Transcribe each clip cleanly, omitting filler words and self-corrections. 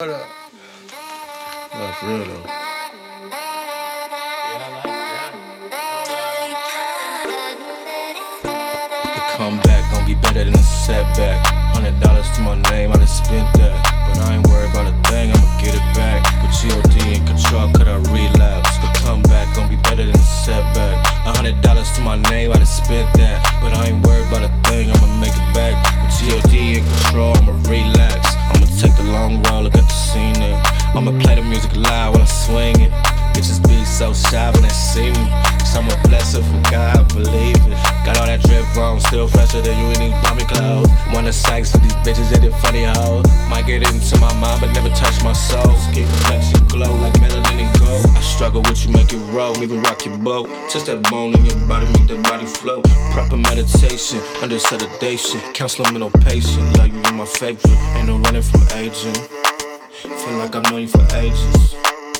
No, for real though. The comeback gon' be better than a setback. $100 to my name, I done spent that. But I ain't worried about a thing, I'ma get it back. With G.O.D. in control, could I relapse? The comeback gon' be better than a setback. $100 to my name, I done spent that. But I ain't worried about a thing, I'ma make it back. With G.O.D. in control, I'ma relax. I'ma take the long road, look at the scene there. I'ma play the music loud while I swing it. Bitches be so shy when they see me. Somewhat blessed from God, I believe it. Got all that drip on, still fresher than you in these mommy clothes. Wanna sex with these bitches, they the funny hoes. Might get into my mind, but never touch my soul. Skin complexion glow like melanin and gold. I struggle with you, make it roll, even rock your boat. Touch that bone in your body, make that body flow. Proper meditation, under sedation. Counseling me no patient, love you in my favorite. Ain't no running from aging. Feel like I've known you for ages.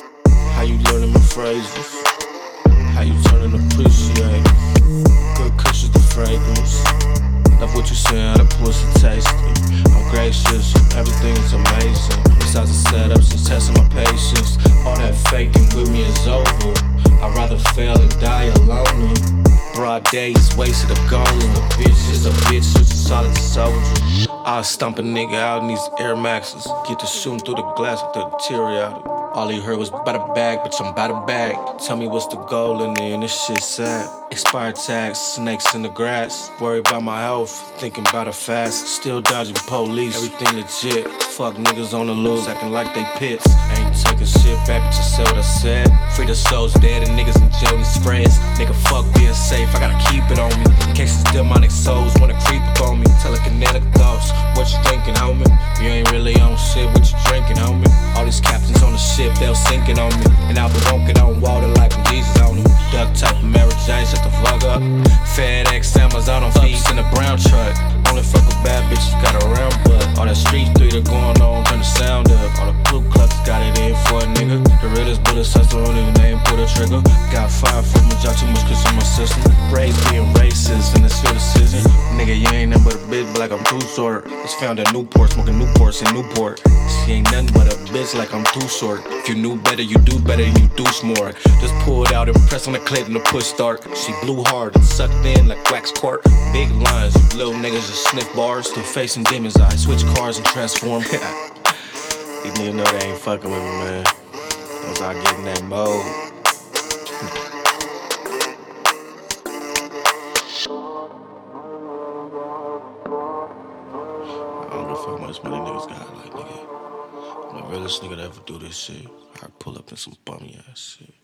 How you learning my phrases? How you turning to appreciate? Good kush is the fragrance. Love what you say, how the pussy tasty. I'm gracious, everything is amazing. Besides the setup, since testing my patience. All that faking with me is over. I'd rather fail than die alone. Broad day is wasted of gold. A bitch is a bitch, just a solid soldier. I'll stomp a nigga out in these Air Maxes. Get to shooting through the glass with the interior out. All he heard was by the bag, bitch, I'm by the bag. Tell me what's the goal in there, and this shit sad. Expired tags, snakes in the grass. Worry about my health, thinking about it fast. Still dodging police, everything legit. Fuck niggas on the loose, acting like they pits. Ain't taking shit back, but you said what I said. Free the souls dead and niggas in jail these spreads. Nigga, fuck being safe, I gotta keep it on me. In case these demonic souls wanna creep up on me. Telekinetic thoughts, what you thinking, homie? You ain't really on shit, what you drinking, homie? All these captains on the ship, they'll sinking on me. And I'll be walking on water like I'm Jesus on them. Duck type of Mary Jane, shut the fuck up. FedEx, Amazon on feet in a brown truck. Only fuck with bad bitches, got a round butt. All that street theater going on, turn the sound up. All the blue clubs got it in for a nigga. The realest bullets, that's the only name, pull the trigger. Got fired from a job, too much cause in my system. Raised being racist, and it's your decision. Nigga, you ain't nothing but a bitch, but like I'm too short. It's found at Newport, smoking Newports in Newport. She ain't nothing but a bitch like I'm too short. If you knew better, you do better, you do more. Just pull it out and press on the clip and the push start. She blew hard and sucked in like wax cork. Big lines, you little niggas just sniff bars. Still facing demons, I switch cars and transform. These niggas know they ain't fucking with me, man. Once I get in that mode. I don't give a fuck how much money niggas got, like, nigga. I'm the realest nigga to ever do this shit. I pull up in some bummy ass shit.